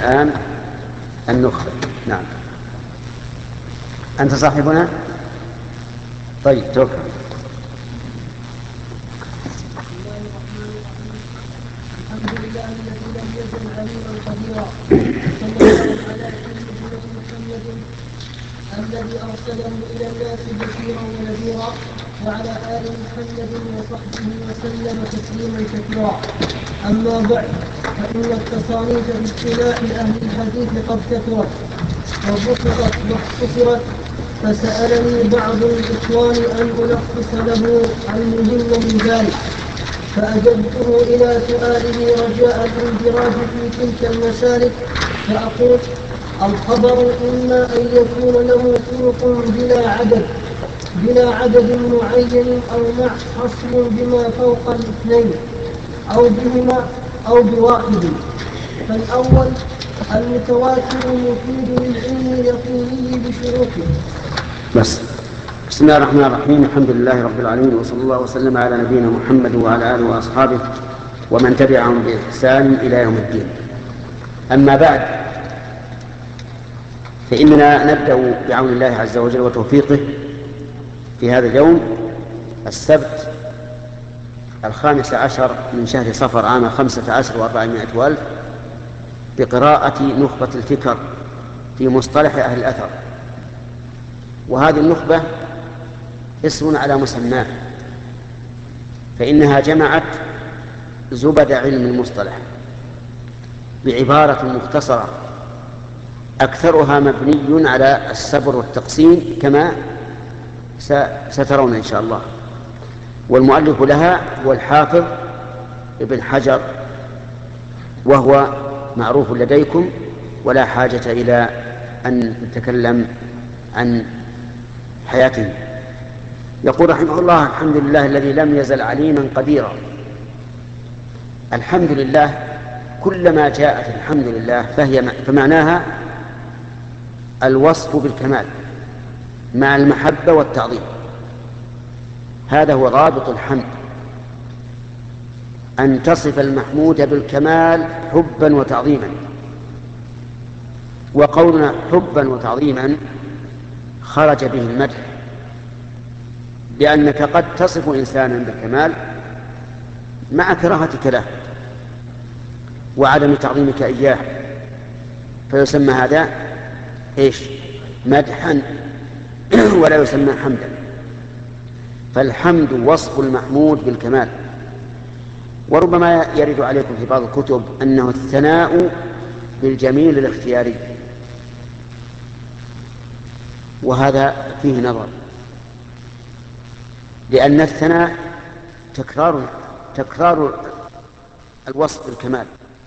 الآن النخبة. نعم. أنت صاحبنا؟ طيب توكل. الحمد لله الذي لم يزل عليما قديرا، صلى الله على سيدنا محمد الذي ارسله الى الناس بشيرا ونذيرا، وعلى ال محمد وصحبه وسلم تسليما كثيرا. اما بعد، فان التصانيف باصطلاح اهل الحديث قد كثرت وبسطت واختصرت، فسالني بعض الاخوان ان الخص له المهم من ذلك، فأجبته إلى سؤاله رجاء الاندراج في تلك المسالك، فأقول: الخبر إما أن يكون له طرق بلا عدد معين، أو مع حصر بما فوق الاثنين، أو بهما أو بواحد. فالأول المتواتر المفيد للعلم اليقيني بشروطه. بسم الله الرحمن الرحيم. الحمد لله رب العالمين، وصلى الله وسلم على نبينا محمد وعلى آله وأصحابه ومن تبعهم بإحسان إلى يوم الدين. أما بعد، فإننا نبدأ بعون الله عز وجل وتوفيقه في هذا اليوم السبت 15 من شهر صفر عام 15 و400 والف بقراءة نخبة الفكر في مصطلح أهل الأثر. وهذه النخبة اسم على مسماه، فإنها جمعت زبد علم المصطلح بعبارة مختصرة أكثرها مبني على السبر والتقسيم كما سترون إن شاء الله. والمؤلف لها هو الحافظ ابن حجر، وهو معروف لديكم ولا حاجة إلى أن نتكلم عن حياته. يقول رحمه الله: الحمد لله الذي لم يزل عليما قديرا. الحمد لله، كلما جاءت الحمد لله فمعناها الوصف بالكمال مع المحبة والتعظيم. هذا هو رابط الحمد، أن تصف المحمود بالكمال حبا وتعظيما. وقولنا حبا وتعظيما خرج به المدح، لأنك قد تصف إنسانا بالكمال مع كراهتك له وعدم تعظيمك إياه، فيسمى هذا مدحا ولا يسمى حمدا. فالحمد وصف المحمود بالكمال. وربما يرد عليكم في بعض الكتب أنه الثناء بالجميل الاختياري، وهذا فيه نظر، لأن الثناء تكرار الوصف بالكمال.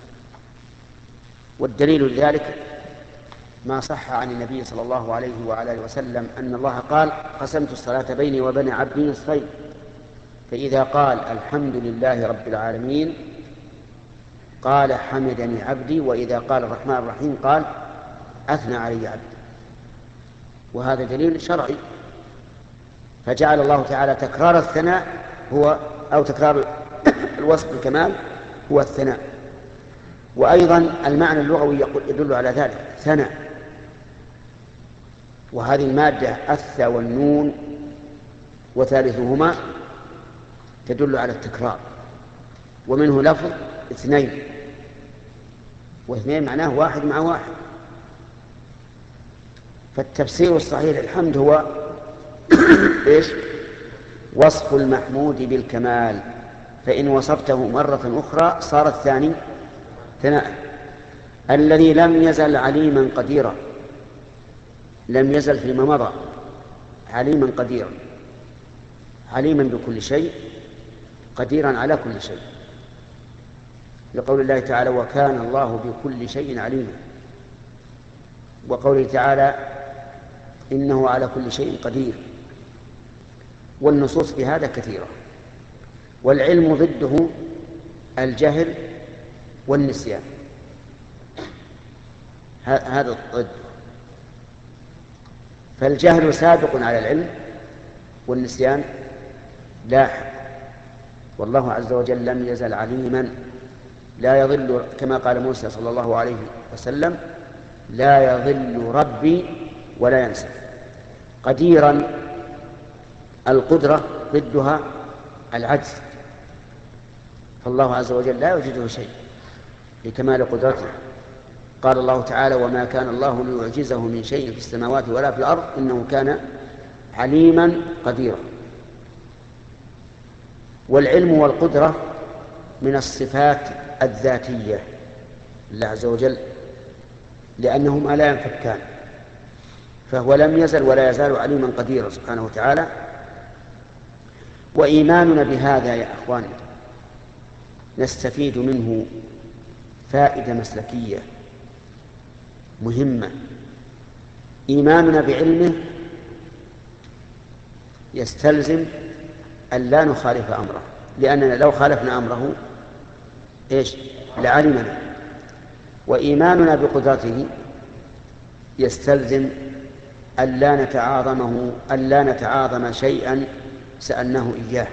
والدليل لذلك ما صح عن النبي صلى الله عليه وعلى آله وسلم أن الله قال: قسمت الصلاة بيني وبين عبدي نصفين، فإذا قال الحمد لله رب العالمين قال حمدني عبدي، وإذا قال الرحمن الرحيم قال أثنى علي عبدي. وهذا دليل شرعي، فجعل الله تعالى تكرار الثناء تكرار الوصف بالكمال هو الثناء. وأيضا المعنى اللغوي يدل على ذلك، ثناء. وهذه المادة الثاء والنون وثالثهما تدل على التكرار. ومنه لفظ اثنين، واثنين معناه واحد مع واحد. فالتفسير الصحيح للحمد هو وصف المحمود بالكمال، فإن وصفته مرة أخرى صار الثاني ثناء. الذي لم يزل عليما قديرا، لم يزل فيما مضى عليما قديرا، عليما بكل شيء، قديرا على كل شيء، لقول الله تعالى: وكان الله بكل شيء عليما. وقوله تعالى: إنه على كل شيء قدير. والنصوص في هذا كثيرة. والعلم ضده الجهل والنسيان، هذا ضد. فالجهل سابق على العلم والنسيان لاحق. والله عز وجل لم يزل عليما لا يضل، كما قال موسى صلى الله عليه وسلم: لا يضل ربي ولا ينسى. قديرا، القدرة ضدها العجز، فالله عز وجل لا يوجده شيء لكمال قدرته. قال الله تعالى: وما كان الله ليعجزه من شيء في السماوات ولا في الأرض إنه كان عليما قديرا. والعلم والقدرة من الصفات الذاتية لله عز وجل، لأنهما لا ينفكان، فهو لم يزل ولا يزال عليما قديرا سبحانه وتعالى. وإيماننا بهذا يا أخواني نستفيد منه فائدة مسلكية مهمة. إيماننا بعلمه يستلزم أن لا نخالف أمره، لأننا لو خالفنا أمره لعلمنا. وإيماننا بقدرته يستلزم أن لا نتعاظم شيئا سألناه إياه،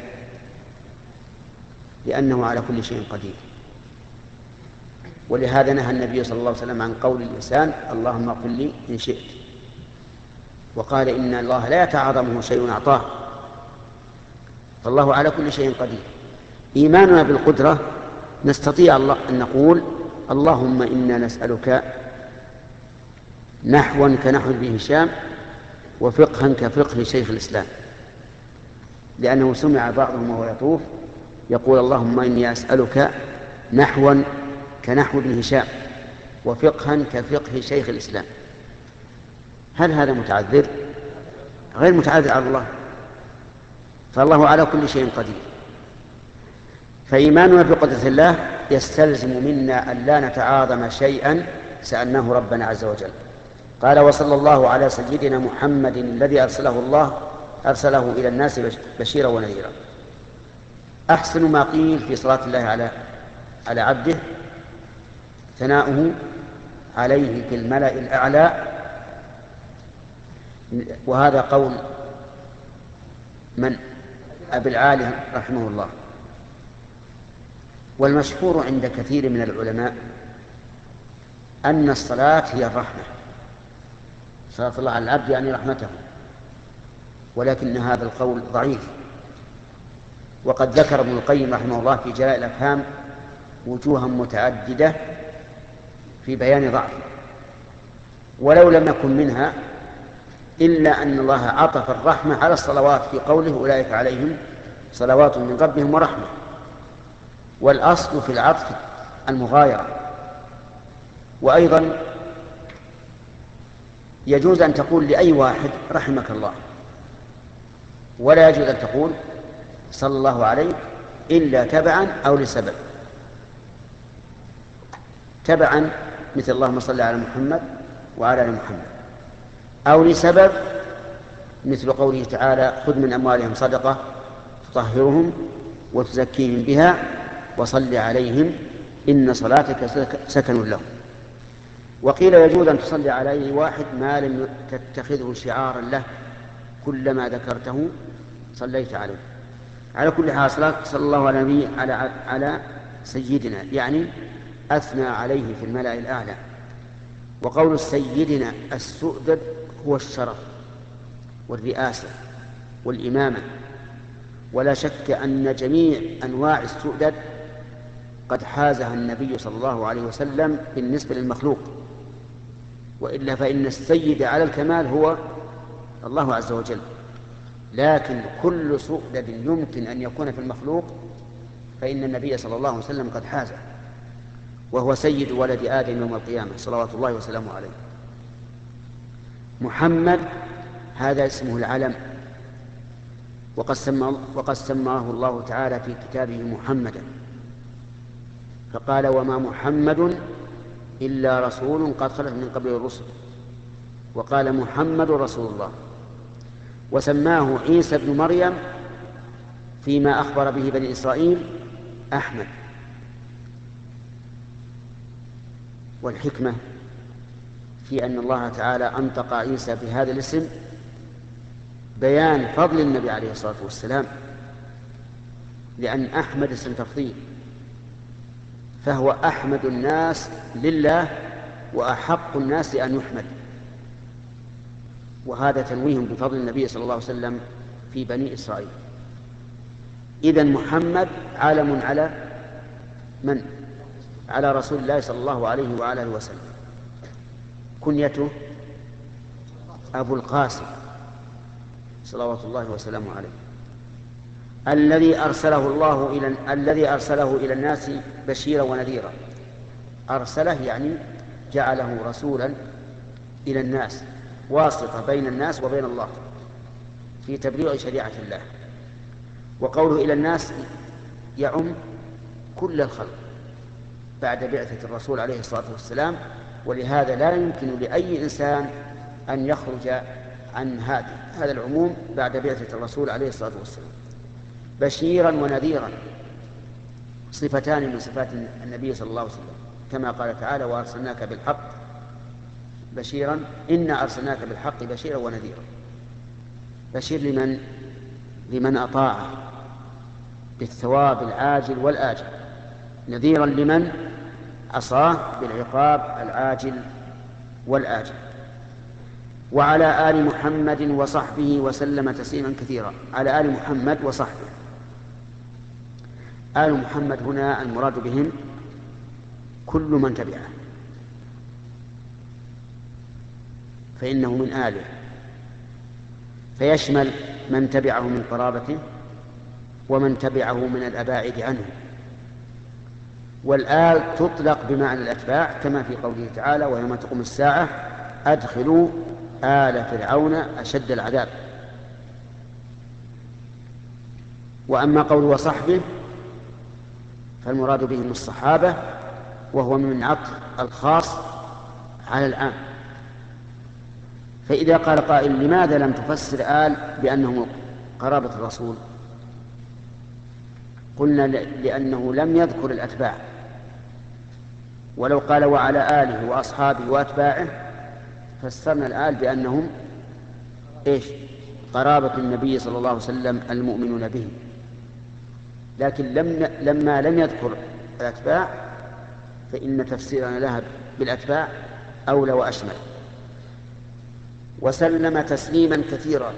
لأنه على كل شيء قدير. ولهذا نهى النبي صلى الله عليه وسلم عن قول الإنسان: اللهم اغفر لي إن شئت، وقال: إن الله لا يتعاظمه شيء أعطاه، فالله على كل شيء قدير. إيماننا بالقدرة نستطيع أن نقول: اللهم إنا نسألك نحوا كنحو ابن هشام وفقها كفقه شيخ الإسلام، لأنه سمع بعضهم وهو يطوف يقول: اللهم إني أسألك نحوا كنحو ابن هشام وفقها كفقه شيخ الإسلام. هل هذا متعذر؟ غير متعذر على الله، فالله على كل شيء قدير. فإيماننا بقدرة الله يستلزم منا أن لا نتعاظم شيئا سألناه ربنا عز وجل. قال: وصلى الله على سيدنا محمد الذي أرسله إلى الناس بشيرا ونذيرا. أحسن ما قيل في صلاة الله على عبده ثناؤه عليه في الملأ الأعلى، وهذا قول من؟ أبي العالي رحمه الله. والمشهور عند كثير من العلماء أن الصلاة هي الرحمة، صلاة الله على العبد يعني رحمته، ولكن هذا القول ضعيف. وقد ذكر ابن القيم رحمه الله في جلاء الأفهام وجوها متعددة في بيان ضعفه، ولو لم يكن منها إلا أن الله عطف الرحمة على الصلوات في قوله: أولئك عليهم صلوات من ربهم ورحمة. والأصل في العطف المغايرة. وأيضا يجوز أن تقول لأي واحد: رحمك الله، ولا يجوز أن تقول صلى الله عليك إلا تبعا أو لسبب. تبعا مثل اللهم صل على محمد وعلى آل محمد، أو لسبب مثل قوله تعالى: خذ من أموالهم صدقة تطهرهم وتزكيهم بها وصل عليهم إن صلاتك سكن لهم. وقيل يجوز أن تصلي على أي واحد ما لم تتخذه شعارا له، كلما ذكرته صليت عليه. على كل حال صلى الله على النبي على سيدنا، يعني أثنى عليه في الملأ الأعلى. وقول سيدنا السؤدد هو الشرف والرئاسة والإمامة، ولا شك أن جميع أنواع السؤدد قد حازها النبي صلى الله عليه وسلم بالنسبة للمخلوق، وإلا فإن السيد على الكمال هو الله عز وجل. لكن كل سؤدد يمكن أن يكون في المخلوق فإن النبي صلى الله عليه وسلم قد حازه، وهو سيد ولد آدم يوم القيامة صلوات الله وسلامه عليه. محمد هذا اسمه العلم، وقد سماه الله تعالى في كتابه محمدا، فقال: وما محمد إلا رسول قد خلت من قبله الرسل، وقال: محمد رسول الله. وسماه عيسى ابن مريم فيما أخبر به بني إسرائيل أحمد. والحكمة في أن الله تعالى أنطق عيسى بهذا الاسم بيان فضل النبي عليه الصلاة والسلام، لأن أحمد اسم تفضيل، فهو أحمد الناس لله وأحق الناس أن يحمد. وهذا تنويه بفضل النبي صلى الله عليه وسلم في بني إسرائيل. إذن محمد علم على من؟ على رسول الله صلى الله عليه وآله وسلم. كنيته أبو القاسم صلوات الله وسلامه عليه، الذي أرسله إلى الناس بشيرا ونذيرا. أرسله يعني جعله رسولا إلى الناس، واسطة بين الناس وبين الله في تبليغ شريعة الله. وقوله إلى الناس يعم كل الخلق بعد بعثة الرسول عليه الصلاة والسلام، ولهذا لا يمكن لأي إنسان أن يخرج عن هذا العموم بعد بعثة الرسول عليه الصلاة والسلام. بشيرا ونذيرا صفتان من صفات النبي صلى الله عليه وسلم، كما قال تعالى: وأرسلناك بالحق بشيرا، إنا أرسلناك بالحق بشيرا ونذيرا. بشير لمن أطاعه بالثواب العاجل والآجل، نذيرا لمن عصاه بالعقاب العاجل والآجل. وعلى آل محمد وصحبه وسلم تسليما كثيرا. على آل محمد وصحبه. آل محمد هنا المراد بهم كل من تبعه، فإنه من آله، فيشمل من تبعه من قرابته ومن تبعه من الأباعد عنه. والآل تطلق بمعنى الأتباع، كما في قوله تعالى: ويوم تقوم الساعة أدخلوا آل فرعون أشد العذاب. وأما قول وصحبه فالمراد بهم الصحابة، وهو من عطف الخاص على العام. فإذا قال قائل: لماذا لم تفسر آل بأنهم قرابة الرسول؟ قلنا: لأنه لم يذكر الأتباع، ولو قال وعلى آله وأصحابه وأتباعه فسرنا الآل بأنهم قرابة النبي صلى الله عليه وسلم المؤمنون به. لكن لما لم يذكر الأتباع فإن تفسيرنا لها بالأتباع أولى وأشمل. وسلم تسليما كثيرا.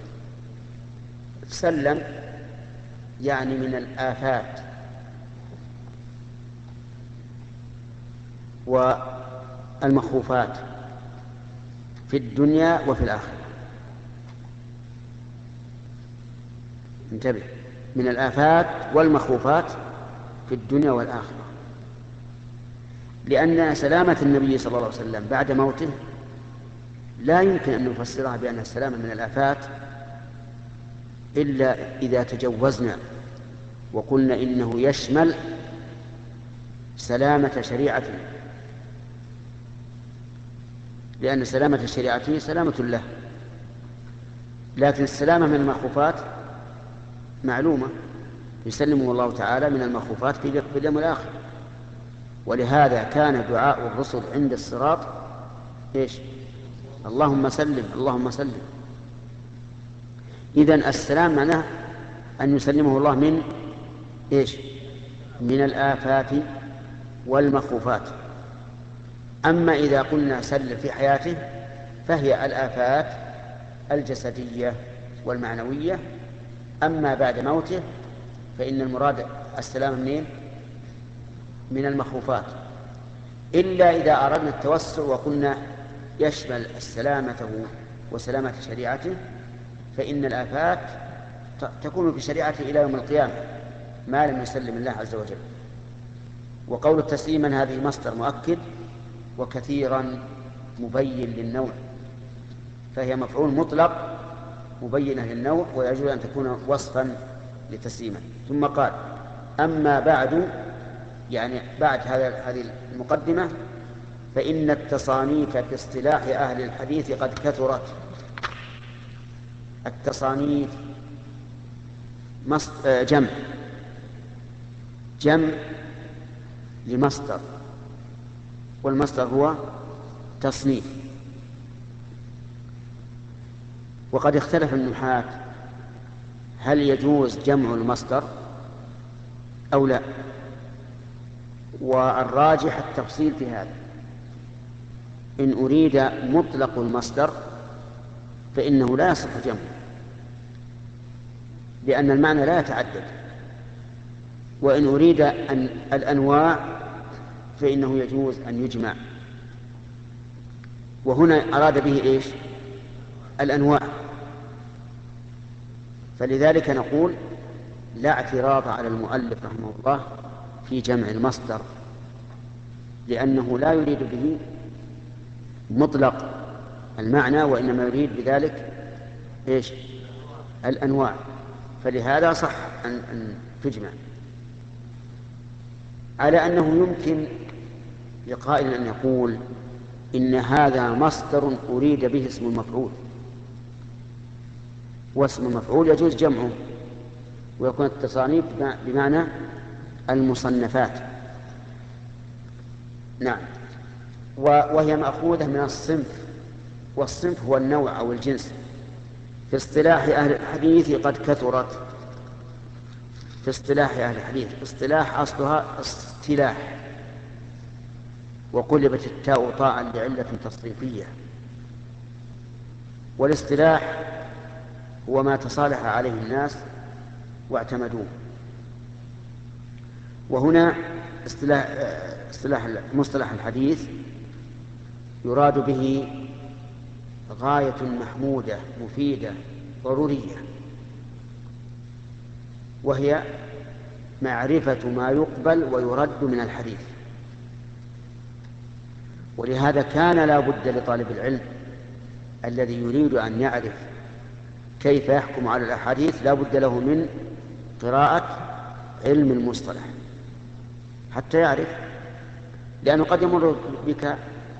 سلم يعني من الآفات والمخوفات في الدنيا وفي الآخرة. انتبه، من الآفات والمخوفات في الدنيا والآخرة، لأن سلامة النبي صلى الله عليه وسلم بعد موته لا يمكن أن نفسرها بأنها سلامة من الآفات إلا إذا تجوزنا وقلنا إنه يشمل سلامة شريعته، لأن سلامة شريعته سلامة له. لكن السلامة من المخوفات معلومة، يسلمه الله تعالى من المخوفات في اليوم الآخر. ولهذا كان دعاء الرسل عند الصراط اللهم سلم اللهم سلم. إذن السلام معناه أن يسلمه الله من من الآفات والمخوفات. أما إذا قلنا سلم في حياته فهي الآفات الجسدية والمعنوية. أما بعد موته فإن المراد السلام من المخوفات، إلا إذا أردنا التوسع وقلنا يشمل سلامته وسلامة شريعته، فإن الآفات تكون في شريعته إلى يوم القيامة ما لم يسلم الله عز وجل. وقول تسليما هذه مصدر مؤكد، وكثيرا مبين للنوع، فهي مفعول مطلق مبينة للنوع، ويجوز أن تكون وصفا لتسليما. ثم قال: أما بعد، يعني بعد هذه المقدمة، فإن التصانيف في اصطلاح أهل الحديث قد كثرت. التصانيف جمع لمصدر، والمصدر هو تصنيف. وقد اختلف النحاة هل يجوز جمع المصدر أو لا. والراجح التفصيل في هذا. إن أريد مطلق المصدر فإنه لا يصح جمعه، لأن المعنى لا يتعدد. وإن أريد الأنواع فإنه يجوز أن يجمع. وهنا أراد به إيش؟ الأنواع. فلذلك نقول لا اعتراض على المؤلف رحمه الله في جمع المصدر، لأنه لا يريد به مطلق المعنى، وإنما يريد بذلك إيش؟ الأنواع. فلهذا صح أن تجمع، على أنه يمكن لقائل أن يقول إن هذا مصدر أريد به اسم المفعول، واسم المفعول يجوز جمعه ويكون التصانيف بمعنى المصنفات. نعم. وهي مأخوذة من الصنف، والصنف هو النوع أو الجنس. في اصطلاح أهل الحديث قد كثرت. في اصطلاح أهل الحديث، اصطلاح أصلها اصطلاح، وقلبت التاء طاء لعلة تصريفية. والاصطلاح هو ما تصالح عليه الناس واعتمدوه. وهنا مصطلح الحديث يراد به غاية محمودة مفيدة ضرورية، وهي معرفة ما يقبل ويرد من الحديث. ولهذا كان لا بد لطالب العلم الذي يريد أن يعرف كيف يحكم على الأحاديث لا بد له من قراءة علم المصطلح حتى يعرف. لأنه قد يمر بك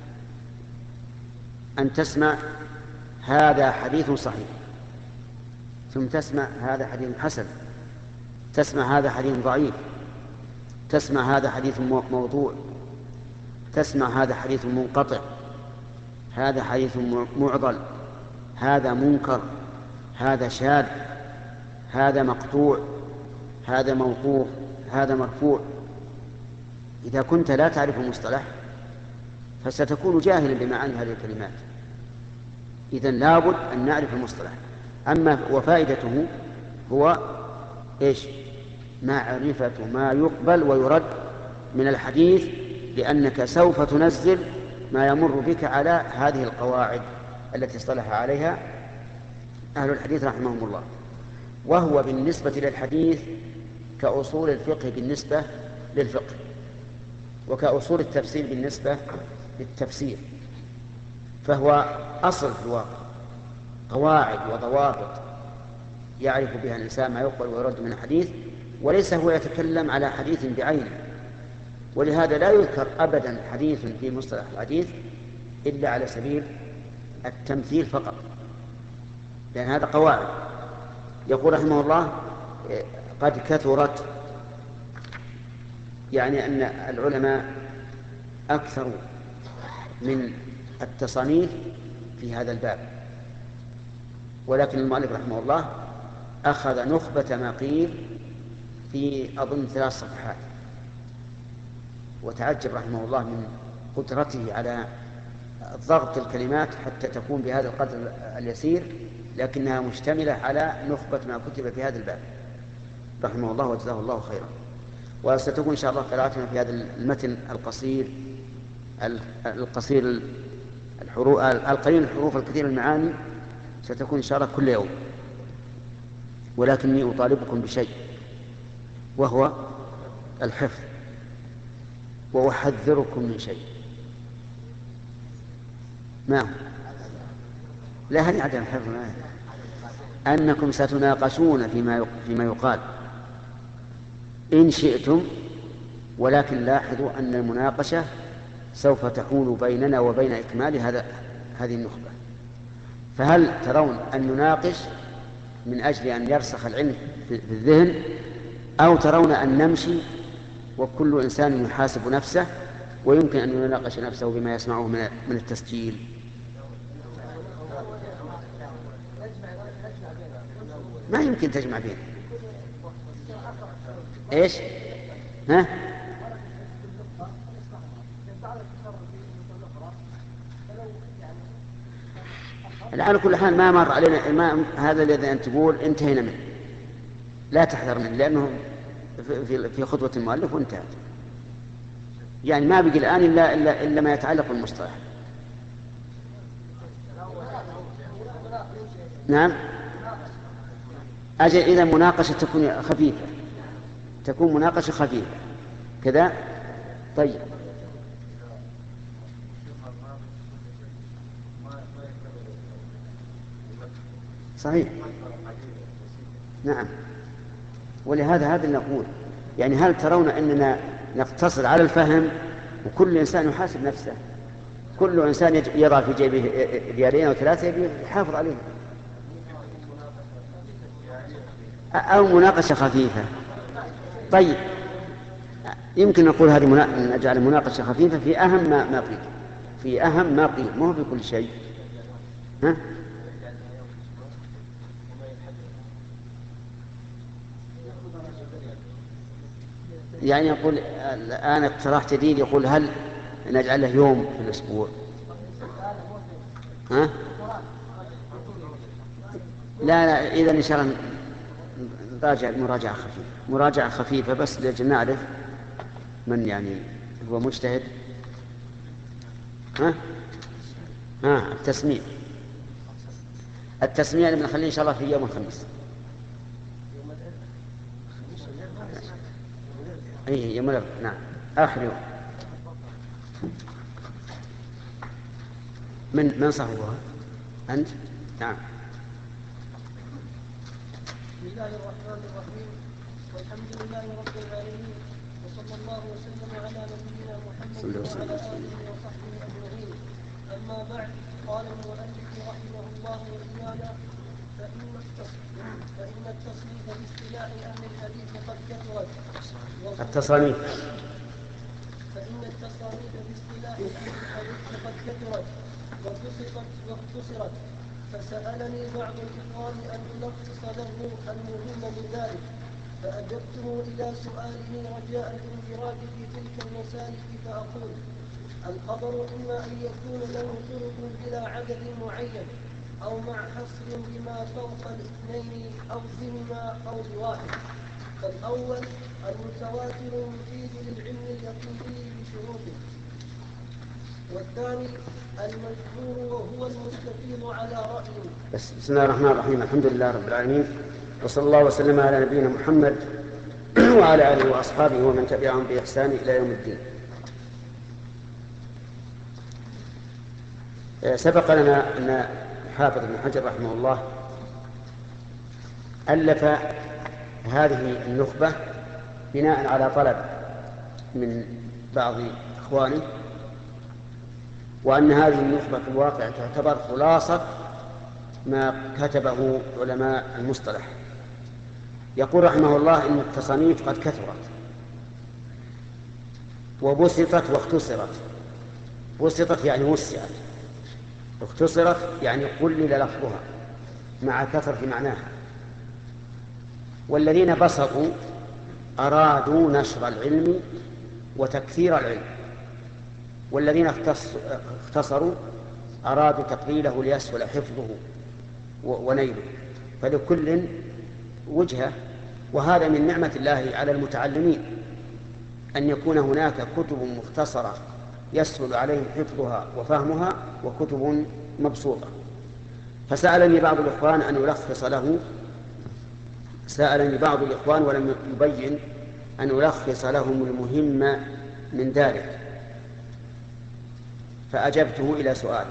أن تسمع هذا حديث صحيح، ثم تسمع هذا حديث حسن، تسمع هذا حديث ضعيف، تسمع هذا حديث موضوع، تسمع هذا حديث منقطع، هذا حديث معضل، هذا منكر، هذا شاذ، هذا مقطوع، هذا موقوف، هذا مرفوع. إذا كنت لا تعرف المصطلح فستكون جاهلا بمعاني هذه الكلمات. إذن لابد أن نعرف المصطلح. أما وفائدته هو إيش؟ معرفة ما يقبل ويرد من الحديث، لأنك سوف تنزل ما يمر بك على هذه القواعد التي اصطلح عليها أهل الحديث رحمهم الله. وهو بالنسبة للحديث كأصول الفقه بالنسبة للفقه، وكأصول التفسير بالنسبة للتفسير. فهو أصل في الواقع، قواعد وضوابط يعرف بها الإنسان ما يقبل ويرد من الحديث، وليس هو يتكلم على حديث بعينه. ولهذا لا يذكر أبدا حديث في مصطلح الحديث إلا على سبيل التمثيل فقط، لأن هذا قواعد. يقول رحمه الله قد كثرت، يعني أن العلماء أكثر من التصانيف في هذا الباب. ولكن المؤلف رحمه الله أخذ نخبة ما قيل في أظن 3 صفحات، وتعجب رحمه الله من قدرته على ضغط الكلمات حتى تكون بهذا القدر اليسير، لكنها مشتملة على نخبة ما كتب في هذا الباب رحمه الله وجزاه الله خيرا. وستكون إن شاء الله قراءتنا في هذا المتن القصير القليل الحروف الكثير المعاني ستكون إن شاء الله كل يوم. ولكني أطالبكم بشيء، وهو الحفظ، وأحذركم من شيء. ما هو؟ لا، هذه عدم الحفظ، أنكم ستناقشون فيما يقال إن شئتم، ولكن لاحظوا أن المناقشة سوف تحول بيننا وبين إكمال هذه النخبة. فهل ترون أن نناقش من أجل أن يرسخ العلم في الذهن، أو ترون أن نمشي وكل إنسان يحاسب نفسه ويمكن أن يناقش نفسه بما يسمعه من التسجيل؟ ما يمكن تجمع بين إيش؟ ها؟ على كل حال ما مر علينا هذا الذي أن تقول انتهينا منه، لا تحذر منه، لأنه في خطوة المؤلف وانتهت. يعني ما بقي الآن إلا ما يتعلق بالمصطلح. نعم، أجل إذا مناقشة تكون خفيفة، تكون مناقشة خفيفة كذا. طيب صحيح، نعم. ولهذا نقول يعني هل ترون أننا نقتصر على الفهم وكل إنسان يحاسب نفسه؟ كل إنسان يضع في جيبه ريالين أو 3 يحافظ عليه، أو مناقشة خفيفة. طيب يمكن نقول هذه نجعل مناقشة خفيفة في أهم ما قيل، في أهم ما قيل، ما هو في كل شيء. ها؟ يعني يقول الآن اقتراح جديد، يقول هل نجعل له يوم في الأسبوع؟ ها؟ لا إذا إن شاء الله نراجع مراجعة خفيفة بس لأجل نعرف من يعني هو مجتهد. ها التسميع اللي بنخليه إن شاء الله في يوم الخميس. أي يوم الأربعاء، نعم، آخر يوم. من صاحبها؟ أنت؟ نعم. بسم الله الرحمن الرحيم، والحمد لله رب العالمين، وصلى الله وسلم على نبينا محمد وعلى آله وصحبه أجمعين. أما بعد، قال المؤلف رحمه الله تعالى: فإن التصنيف باصطلاح أهل الحديث قد كثرت. التصانيف. فإن التصانيف باصطلاح أهل الحديث قد كثرت وبسطت واختصرت. فسألني بعض الإخوان أن ألخص له المهم من ذلك، فأجبته إلى سؤاله رجاء الانفراد في تلك المسالك، فأقول: الخبر إما أن يكون له طرق بلا عدد معين، أو مع حصر بما فوق 2 أو بهما أو بواحد. فالأول المتواتر المفيد للعلم اليقيني بشروطه، والثاني المشهور وهو المستفيض على رأيه. بسم الله الرحمن الرحيم، الحمد لله رب العالمين، وصلى الله وسلم على نبينا محمد وعلى آله وأصحابه ومن تبعهم بإحسان إلى يوم الدين. سبق لنا أن حافظ ابن حجر رحمه الله ألف هذه النخبة بناء على طلب من بعض إخوانه، وأن هذه النخبة في الواقع تعتبر خلاصة ما كتبه علماء المصطلح. يقول رحمه الله إن التصانيف قد كثرت وبسطت واختصرت. بسطت يعني وسعت، اختصرت يعني قلل لفظها مع كثرة معناها. والذين بسطوا أرادوا نشر العلم وتكثير العلم، والذين اختصروا أرادوا تقليله ليسهل حفظه ونيله. فلكل وجهة، وهذا من نعمة الله على المتعلمين أن يكون هناك كتب مختصرة يسهل عليهم حفظها وفهمها، وكتب مبسوطة. فسألني بعض الإخوان أن ألخص له، سألني بعض الإخوان ولم يبين أن ألخص لهم المهم من ذلك، فأجبته إلى سؤاله.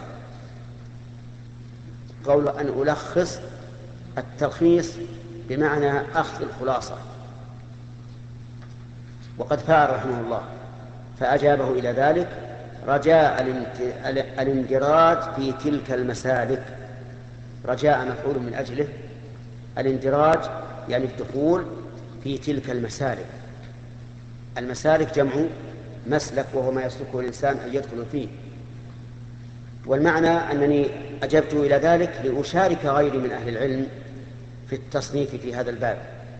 قول أن ألخص، التلخيص بمعنى أخذ الخلاصة، وقد فعل رحمه الله، فأجابه إلى ذلك رجاء الاندراج في تلك المسالك. رجاء مفعول من أجله، الاندراج يعني الدخول في تلك المسالك. المسالك جمع مسلك، وهو ما يسلكه الإنسان أن يدخل فيه. والمعنى أنني أجبت إلى ذلك لأشارك غيري من أهل العلم في التصنيف في هذا الباب.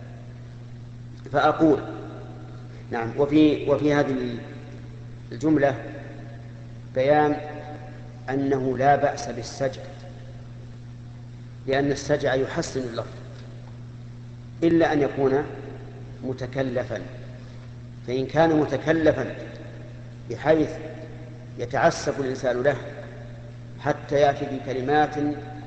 فأقول وفي هذه الجملة بيان أنه لا بأس بالسجع، لأن السجع يحسن اللفظ، إلا أن يكون متكلفا. فإن كان متكلفا بحيث يتعسف الإنسان له حتى يأتي بكلمات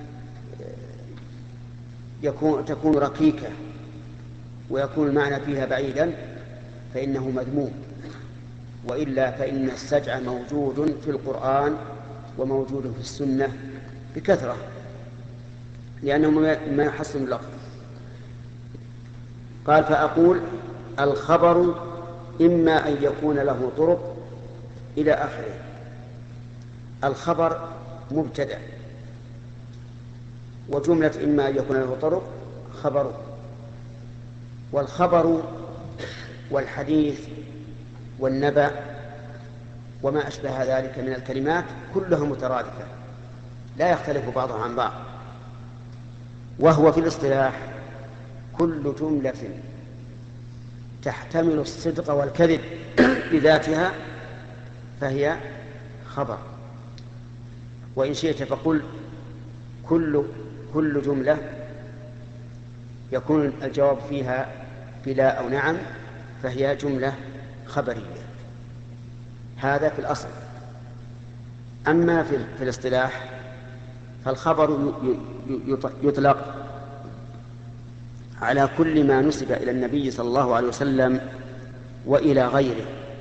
تكون ركيكة ويكون المعنى فيها بعيدا فإنه مذموم، وإلا فإن السجع موجود في القرآن وموجود في السنة بكثرة، لأنه ما يحسن اللفظ. قال: فأقول الخبر إما أن يكون له طرق إلى آخره. الخبر مبتدأ، وجملة إما أن يكون له طرق خبر. والخبر والحديث والنبأ وما أشبه ذلك من الكلمات كلها مترادفة لا يختلف بعضها عن بعض، وهو في الاصطلاح كل جملة تحتمل الصدق والكذب بذاتها فهي خبر. وإن شئت فقل كل جملة يكون الجواب فيها بلا أو نعم فهي جملة خبرية. هذا في الأصل. أما في الاصطلاح فالخبر يطلق على كل ما نسب إلى النبي صلى الله عليه وسلم وإلى غيره.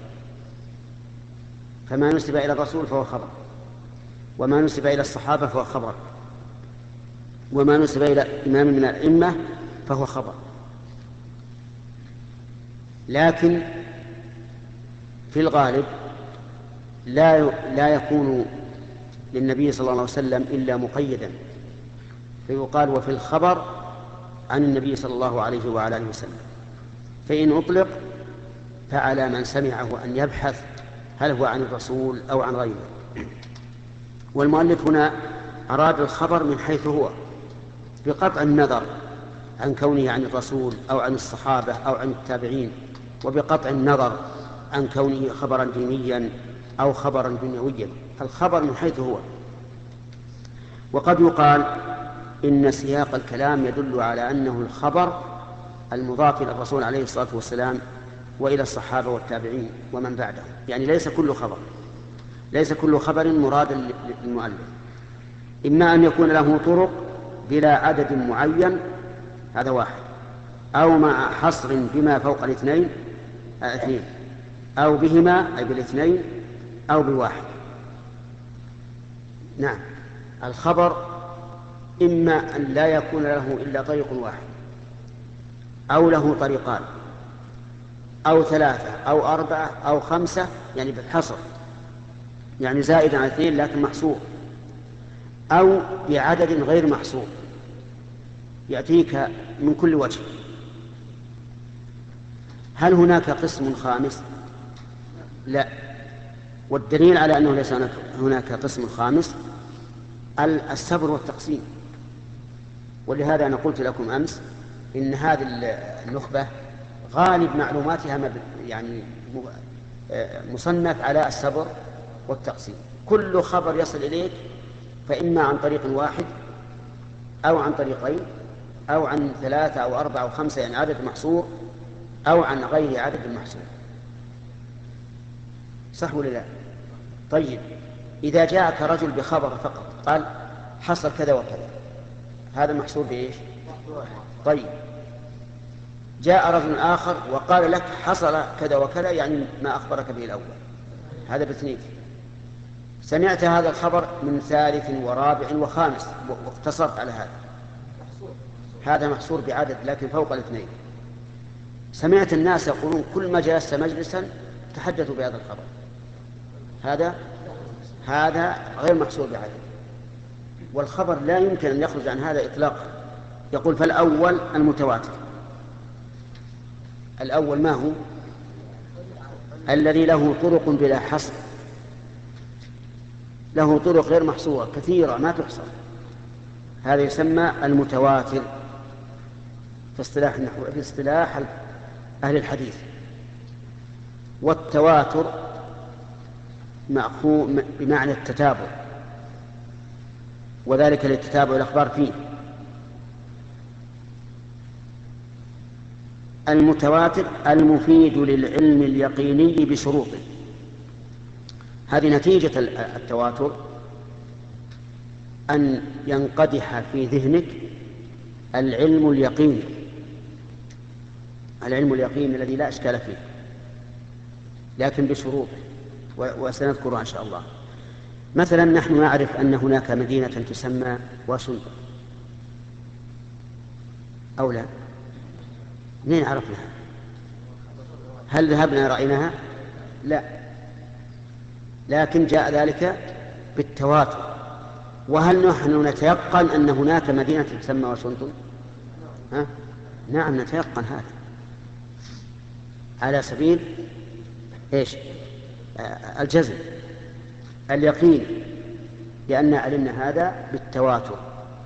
فما نسب إلى الرسول فهو خبر، وما نسب إلى الصحابة فهو خبر، وما نسب إلى إمام من الأئمة فهو خبر. لكن في الغالب لا يكون للنبي صلى الله عليه وسلم إلا مقيدا، فيقال: وفي الخبر عن النبي صلى الله عليه وعلى آله وسلم. فإن أطلق فعلى من سمعه أن يبحث هل هو عن الرسول أو عن غيره. والمؤلف هنا أراد الخبر من حيث هو، بقطع النظر عن كونه عن الرسول أو عن الصحابة أو عن التابعين، وبقطع النظر عن كونه خبرا دينيا أو خبرا دنيويا. الخبر من حيث هو. وقد يقال إن سياق الكلام يدل على أنه الخبر المضاف إلى الرسول عليه الصلاة والسلام وإلى الصحابة والتابعين ومن بعدهم، يعني ليس كل خبر مرادا للمؤلف. إما أن يكون له طرق بلا عدد معين، هذا واحد، أو مع حصر بما فوق الاثنين، أو بهما أي بالاثنين أو بواحد. نعم، الخبر إما أن لا يكون له إلا طريق واحد، أو له طريقان، أو ثلاثة أو أربعة أو خمسة، يعني بالحصر، يعني زائد عن اثنين لكن محصور، أو بعدد غير محصور يأتيك من كل وجه. هل هناك قسم خامس؟ لا. والدليل على أنه ليس هناك قسم خامس السبر والتقسيم. ولهذا أنا قلت لكم أمس إن هذه النخبة غالب معلوماتها يعني مصنف على السبر والتقسيم. كل خبر يصل إليك فإما عن طريق واحد أو عن طريقين أو عن ثلاثة أو أربعة أو خمسة، يعني عدد محصور، أو عن غير عدد محصور. صح ولا لا؟ طيب، إذا جاءك رجل بخبر فقط قال حصل كذا وكذا، هذا محصور بإيش؟ طيب، جاء رجل آخر وقال لك حصل كذا وكذا، يعني ما أخبرك به الأول، هذا باثنين. سمعت هذا الخبر من ثالث ورابع وخامس واقتصرت على هذا محصور بعدد لكن فوق الاثنين. سمعت الناس يقولون كل ما جلست مجلسا تحدثوا بهذا الخبر، هذا غير محصور بعدد. والخبر لا يمكن أن يخرج عن هذا إطلاقا. يقول: فالأول المتواتر. الأول ما هو؟ الذي له طرق بلا حصر، له طرق غير محصورة كثيرة ما تحصر، هذا يسمى المتواتر في اصطلاح أهل الحديث. والتواتر مأخوذ بمعنى التتابع، وذلك لتتابع الأخبار فيه. المتواتر المفيد للعلم اليقيني بشروطه. هذه نتيجة التواتر أن ينقدح في ذهنك العلم اليقيني، العلم اليقيني الذي لا إشكال فيه، لكن بشروط وسنذكرها إن شاء الله. مثلا نحن نعرف أن هناك مدينة تسمى واشنطن أو لا؟ منين عرفناها؟ هل ذهبنا رأيناها؟ لا، لكن جاء ذلك بالتواتر. وهل نحن نتيقن أن هناك مدينة تسمى واشنطن؟ نعم نتيقن هذا على سبيل إيش؟ الجزم، اليقين، لأن علمنا هذا بالتواتر.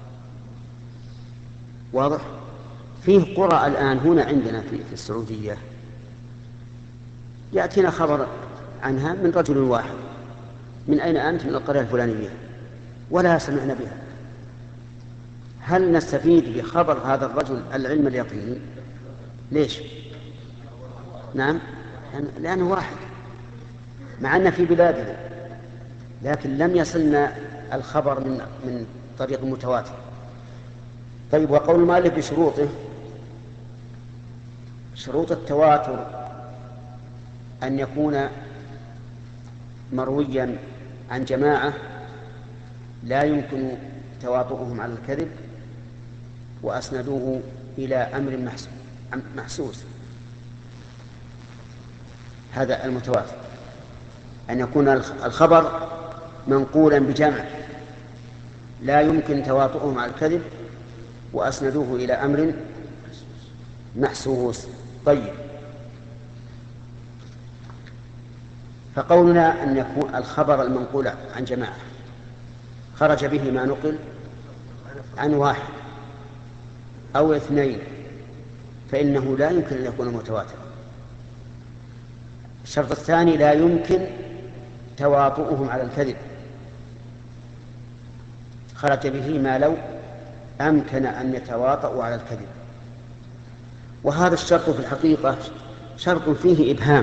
واضح؟ فيه قرى الآن هنا عندنا في السعودية يأتينا خبر عنها من رجل واحد: من أين أنت؟ من القرية الفلانية، ولا سمعنا بها. هل نستفيد بخبر هذا الرجل العلم اليقيني؟ ليش؟ نعم، لأنه واحد، مع أن في بلادنا، لكن لم يصلنا الخبر من طريق متواتر. طيب، وقول المؤلف بشروطه، شروط التواتر أن يكون مرويا عن جماعة لا يمكن تواطؤهم على الكذب، وأسندوه إلى أمر محسوس. هذا المتواتر، أن يكون الخبر منقولا بجمع لا يمكن تواطؤهم على الكذب، وأسندوه إلى أمر محسوس. طيب، فقولنا أن يكون الخبر المنقول عن جماعة خرج به ما نقل عن واحد أو اثنين، فإنه لا يمكن أن يكون متواترا. الشرط الثاني: لا يمكن تواطؤهم على الكذب، خرج به ما لو أمكن أن يتواطؤوا على الكذب. وهذا الشرط في الحقيقة شرط فيه إبهام،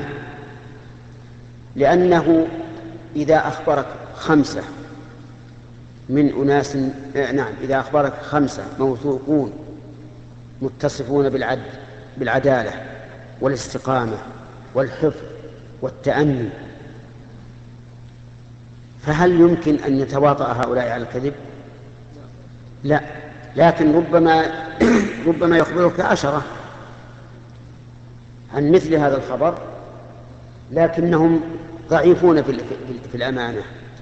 لأنه إذا أخبرك 5 من أناس، إذا أخبرك 5 موثوقون متصفون بالعدالة والاستقامة والحفظ والتأني، فهل يمكن أن يتواطأ هؤلاء على الكذب؟ لا، لكن ربما يخبرك 10 عن مثل هذا الخبر، لكنهم ضعيفون في الأمانة،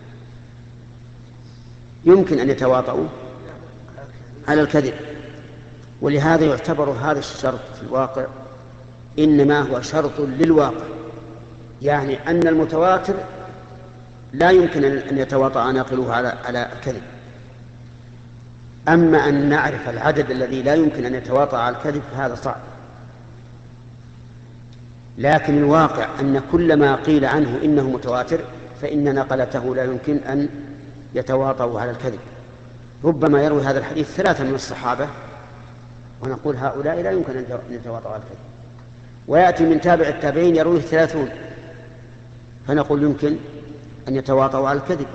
يمكن أن يتواطؤوا على الكذب. ولهذا يعتبر هذا الشرط في الواقع إنما هو شرط للواقع، يعني أن المتواتر لا يمكن أن يتواطأ ناقله على الكذب. أما أن نعرف العدد الذي لا يمكن أن يتواطأ على الكذب فهذا صعب. لكن الواقع أن كل ما قيل عنه إنه متواتر فإن نقلته لا يمكن أن يتواطؤوا على الكذب. ربما يروي هذا الحديث 3 من الصحابة ونقول هؤلاء لا يمكن أن يتواطؤوا على الكذب، ويأتي من تابع التابعين يرويه 30 فنقول يمكن أن يتواطؤوا على الكذب.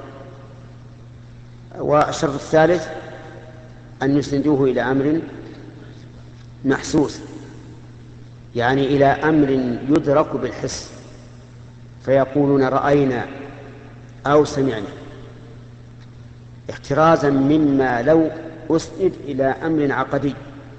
والشرط الثالث أن يسندوه إلى أمر محسوس، يعني إلى أمر يدرك بالحس، فيقولون رأينا أو سمعنا، احترازا مما لو أسند إلى أمر عقدي،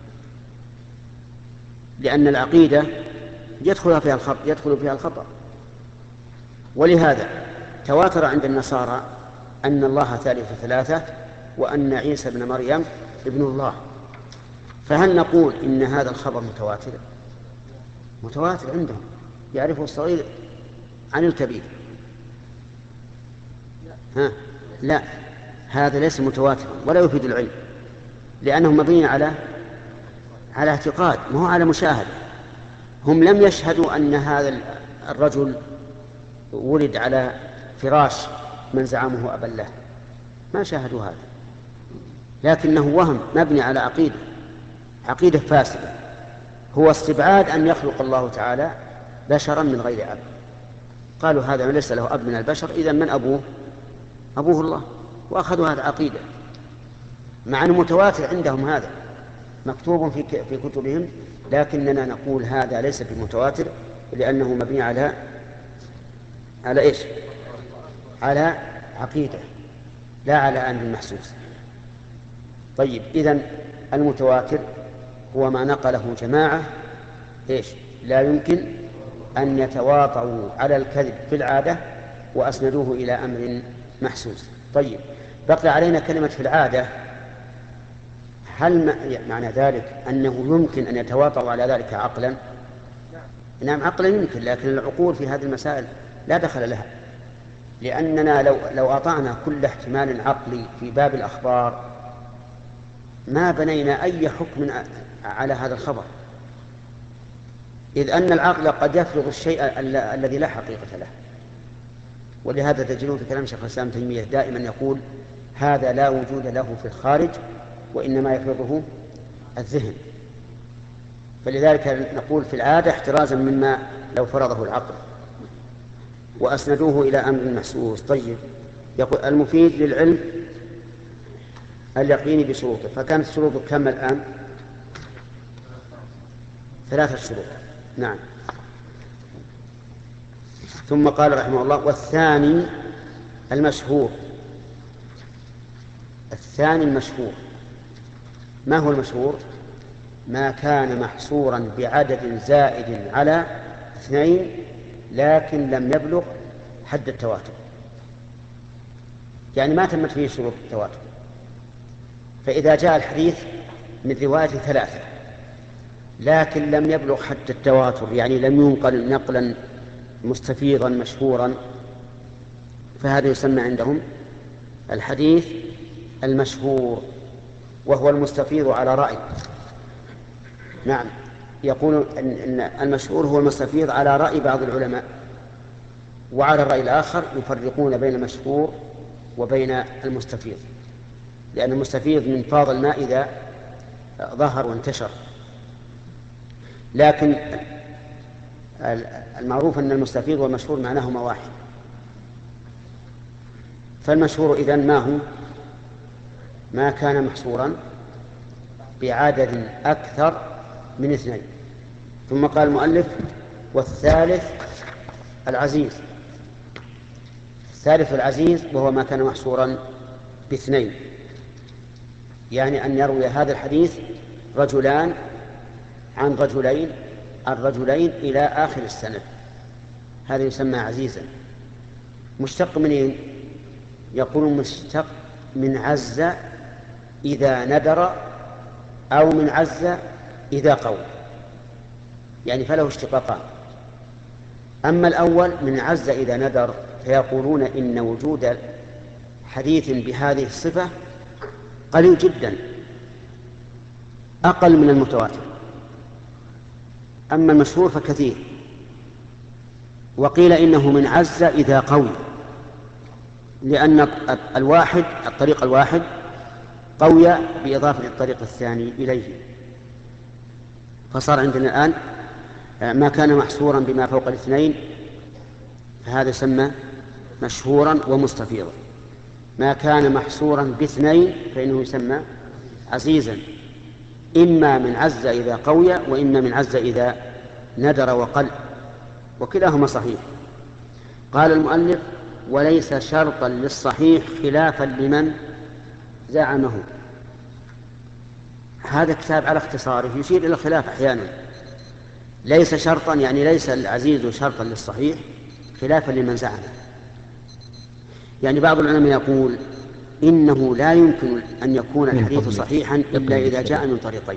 لأن العقيدة يدخل فيها الخطأ. ولهذا تواتر عند النصارى أن الله ثالث 3 وأن عيسى ابن مريم ابن الله. فهل نقول إن هذا الخبر متواتر عندهم، يعرفه الصغير عن الكبير؟ لا، هذا ليس متواترا ولا يفيد العلم، لأنه مبني على اعتقاد، ما هو على مشاهدة. هم لم يشهدوا أن هذا الرجل ولد على فراش من زعمه أبا الله، ما شاهدوا هذا، لكنه وهم مبني على عقيدة فاسدة، هو استبعاد أن يخلق الله تعالى بشرا من غير أب. قالوا هذا ليس له أب من البشر، إذن من أبوه؟ أبوه الله، وأخذوا هذا عقيدة، مع أنه متواتر عندهم، هذا مكتوب في كتبهم، لكننا نقول هذا ليس بمتواتر، لأنه مبني على إيش؟ على عقيدة لا على أمر محسوس. طيب، إذن المتواتر هو ما نقله جماعة إيش؟ لا يمكن أن يتواطؤوا على الكذب في العادة وأسندوه إلى أمر محسوس. طيب، بقي علينا كلمة في العادة. هل معنى ذلك أنه يمكن أن يتواطؤوا على ذلك عقلا؟ نعم، عقلا يمكن، لكن العقول في هذه المسائل لا دخل لها، لأننا لو أطعنا كل احتمال عقلي في باب الأخبار ما بنينا أي حكم على هذا الخبر، إذ أن العقل قد يفرض الشيء الذي لا حقيقة له. ولهذا تجدون في كلام شيخ الإسلام ابن تيمية دائما يقول هذا لا وجود له في الخارج، وإنما يفرضه الذهن. فلذلك نقول في العادة احترازا مما لو فرضه العقل، وأسندوه إلى أمر محسوس. طيب، يقول المفيد للعلم اليقين بشروطه، فكانت شروطه كم الآن؟ 3 شروط. نعم. ثم قال رحمه الله: والثاني المشهور. الثاني المشهور، ما هو المشهور؟ ما كان محصورا بعدد زائد على 2 لكن لم يبلغ حد التواتر، يعني ما تمت فيه شروط التواتر. فإذا جاء الحديث من رواية 3 لكن لم يبلغ حد التواتر، يعني لم ينقل نقلا مستفيضا مشهورا، فهذا يسمى عندهم الحديث المشهور، وهو المستفيض على رأي. نعم، يقول إن المشهور هو المستفيض على رأي بعض العلماء، وعلى الرأي الآخر يفرقون بين المشهور وبين المستفيض، لأن المستفيض من فاض الماء إذا ظهر وانتشر، لكن المعروف أن المستفيض والمشهور معناهما واحد. فالمشهور إذن ما هو؟ ما كان محصورا بعدد أكثر من 2. ثم قال المؤلف: والثالث العزيز. الثالث العزيز وهو ما كان محصورا ب2، يعني أن يروي هذا الحديث رجلان عن رجلين إلى آخر السند، هذا يسمى عزيزا. مشتق منين؟ يقول مشتق من عز إذا ندر، أو من عز إذا قوي، يعني فله اشتقاقان. أما الأول من عز إذا ندر فيقولون إن وجود حديث بهذه الصفة قليل جدا، أقل من المتواتر. أما المشهور فكثير. وقيل إنه من عز إذا قوي، لأن الطريق الواحد قوي بإضافة الطريق الثاني إليه، فصار عندنا الآن ما كان محصورا بما فوق 2 فهذا يسمى مشهورا ومستفيضا. ما كان محصورا ب2 فإنه يسمى عزيزا، إما من عز إذا قوي، وإما من عز إذا ندر وقل، وكلاهما صحيح. قال المؤلف: وليس شرطا للصحيح خلافا لمن زعمه. هذا كتاب على اختصاره يشير إلى الخلاف أحيانا. ليس شرطا يعني ليس العزيز شرطا للصحيح خلافا لمن زعمه. يعني بعض العلماء يقول إنه لا يمكن أن يكون الحديث صحيحا إلا إذا جاء من طريقين.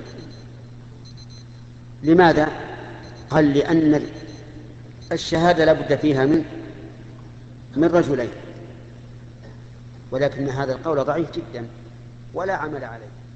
لماذا؟ قال: لأن الشهادة لابد فيها من رجلين، ولكن هذا القول ضعيف جدا ولا عمل عليه.